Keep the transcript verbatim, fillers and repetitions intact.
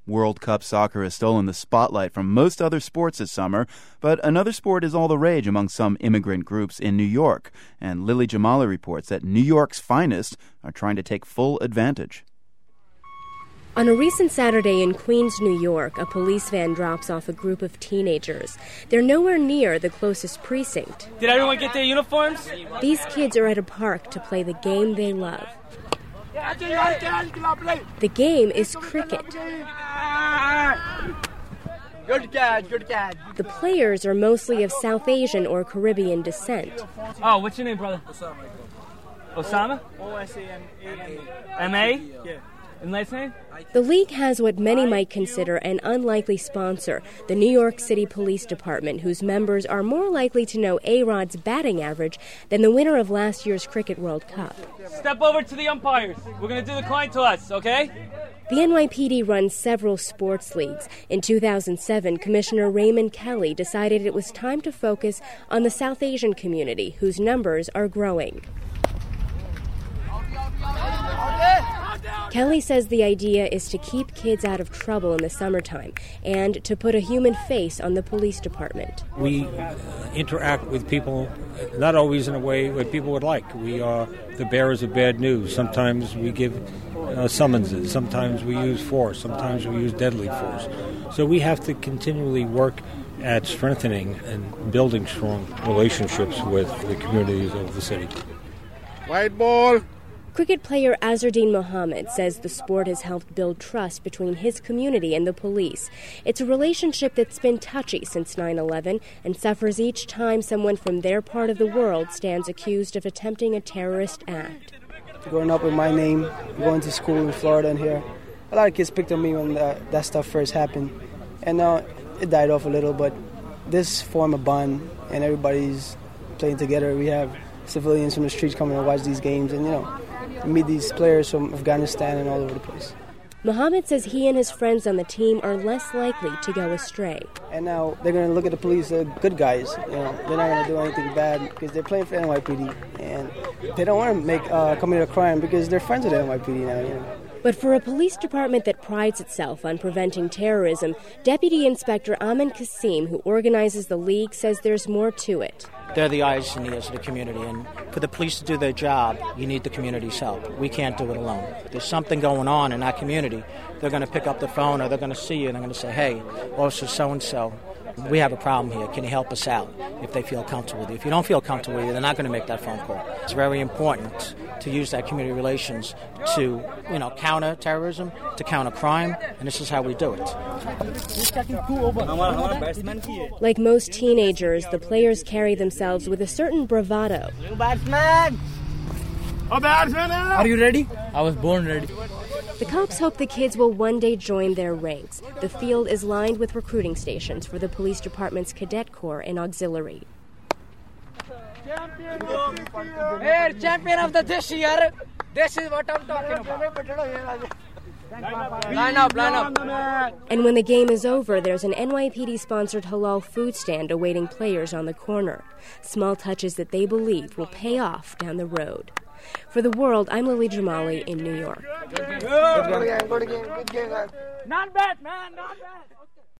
World Cup soccer has stolen the spotlight from most other sports this summer, but another sport is all the rage among some immigrant groups in New York. And Lily Jamali reports that New York's finest are trying to take full advantage. On a recent Saturday in Queens, New York, a police van drops off a group of teenagers. They're nowhere near the closest precinct. Did everyone get their uniforms? These kids are at a park to play the game they love. The game is cricket. Good catch, good catch. The players are mostly of South Asian or Caribbean descent. Oh, what's your name, brother? Osama. Osama? O S A M A. M A? Yeah. And last name? The league has what many might consider an unlikely sponsor, the New York City Police Department, whose members are more likely to know A-Rod's batting average than the winner of last year's Cricket World Cup. Step over to the umpires. We're going to do the coin toss, okay? The N Y P D runs several sports leagues. In two thousand seven, Commissioner Raymond Kelly decided it was time to focus on the South Asian community, whose numbers are growing. Kelly says the idea is to keep kids out of trouble in the summertime and to put a human face on the police department. We interact with people, not always in a way that people would like. We are the bearers of bad news. Sometimes we give uh, summonses. Sometimes we use force. Sometimes we use deadly force. So we have to continually work at strengthening and building strong relationships with the communities of the city. White ball. Cricket player Azardine Mohammed says the sport has helped build trust between his community and the police. It's a relationship that's been touchy since nine eleven and suffers each time someone from their part of the world stands accused of attempting a terrorist act. Growing up with my name, going to school in Florida and here, a lot of kids picked on me when that, that stuff first happened. And now it died off a little, but this form a bond and everybody's playing together. We have civilians from the streets coming to watch these games and, you know, meet these players from Afghanistan and all over the place. Mohammed says he and his friends on the team are less likely to go astray. And now they're going to look at the police as good guys. You know, they're not going to do anything bad because they're playing for N Y P D. And they don't want to make uh, commit a crime because they're friends with the N Y P D now, you know. But for a police department that prides itself on preventing terrorism, Deputy Inspector Amin Kasim, who organizes the league, says there's more to it. They're the eyes and ears of the community, and for the police to do their job, you need the community's help. We can't do it alone. If there's something going on in our community, they're going to pick up the phone or they're going to see you and they're going to say, hey, Officer so-and-so, we have a problem here. Can you help us out? If they feel comfortable with you. If you don't feel comfortable with you, they're not going to make that phone call. It's very important to use that community relations to, you know, counter terrorism, to counter crime, and this is how we do it. Like most teenagers, the players carry themselves with a certain bravado. Batsman! Oh, batsman! Are you ready? I was born ready. The cops hope the kids will one day join their ranks. The field is lined with recruiting stations for the police department's cadet corps and auxiliary. Hey, champion of the this year. This is what I'm talking about. Line up, line up. And when the game is over, there's an N Y P D-sponsored halal food stand awaiting players on the corner. Small touches that they believe will pay off down the road. For The World, I'm Lily Jamali in New York. Good game, good game, good game. Not bad, man, not bad.